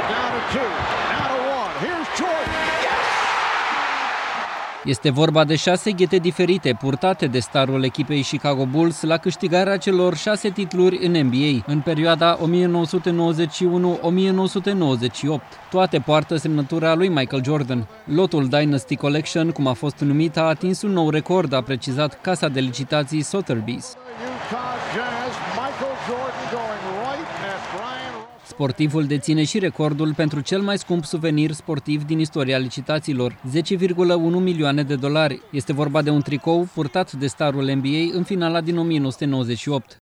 Este vorba de 6 ghete diferite purtate de starul echipei Chicago Bulls la câștigarea celor 6 titluri în NBA în perioada 1991-1998. Toate poartă semnătura lui Michael Jordan. Lotul Dynasty Collection, cum a fost numit, a atins un nou record, a precizat casa de licitații Sotheby's. Sportivul deține și recordul pentru cel mai scump suvenir sportiv din istoria licitațiilor, $10,1 milioane. Este vorba de un tricou purtat de starul NBA în finala din 1998.